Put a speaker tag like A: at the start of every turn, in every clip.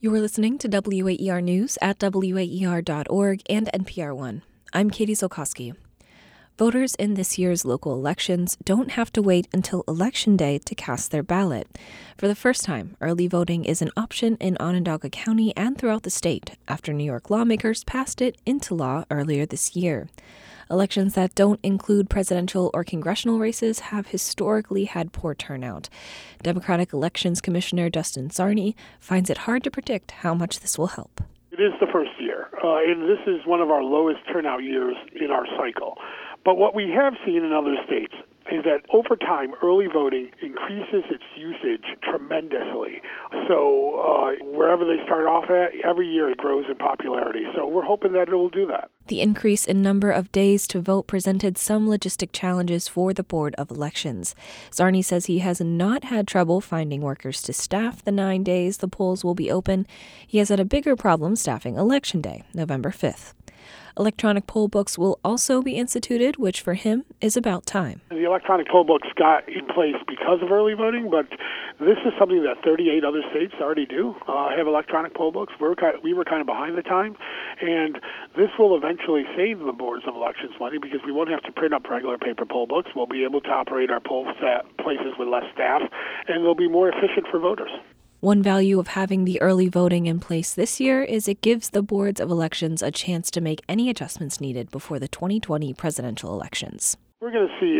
A: You're listening to WAER News at WAER.org and NPR One. I'm Katie Zolkowski. Voters in this year's local elections don't have to wait until Election Day to cast their ballot. For the first time, early voting is an option in Onondaga County and throughout the state after New York lawmakers passed it into law earlier this year. Elections that don't include presidential or congressional races have historically had poor turnout. Democratic Elections Commissioner Dustin Czarny finds it hard to predict how much this will help.
B: It is the first year, and this is one of our lowest turnout years in our cycle. But what we have seen in other states is that over time, early voting increases its usage tremendously. So wherever they start off at, every year it grows in popularity. So we're hoping that it will do that.
A: The increase in number of days to vote presented some logistic challenges for the Board of Elections. Czarny says he has not had trouble finding workers to staff the 9 days the polls will be open. He has had a bigger problem staffing Election Day, November 5th. Electronic poll books will also be instituted, which for him is about time.
B: The electronic poll books got in place because of early voting, but this is something that 38 other states already do, have electronic poll books. We were kind of behind the time, and this will eventually save the boards of elections money because we won't have to print up regular paper poll books. We'll be able to operate our poll places with less staff, and they'll be more efficient for voters.
A: One value of having the early voting in place this year is it gives the boards of elections a chance to make any adjustments needed before the 2020 presidential elections.
B: We're going to see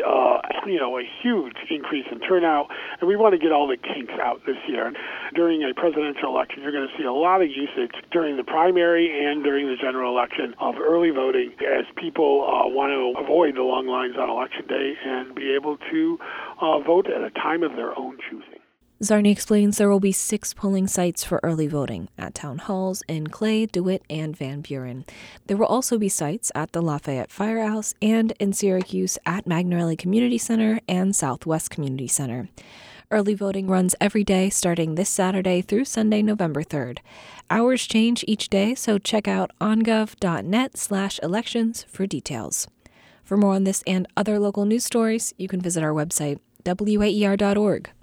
B: a huge increase in turnout, and we want to get all the kinks out this year. During a presidential election, you're going to see a lot of usage during the primary and during the general election of early voting as people want to avoid the long lines on Election Day and be able to vote at a time of their own choosing.
A: Czarny explains there will be 6 polling sites for early voting at town halls in Clay, DeWitt, and Van Buren. There will also be sites at the Lafayette Firehouse and in Syracuse at Magnarelli Community Center and Southwest Community Center. Early voting runs every day starting this Saturday through Sunday, November 3rd. Hours change each day, so check out ongov.net/elections for details. For more on this and other local news stories, you can visit our website, waer.org.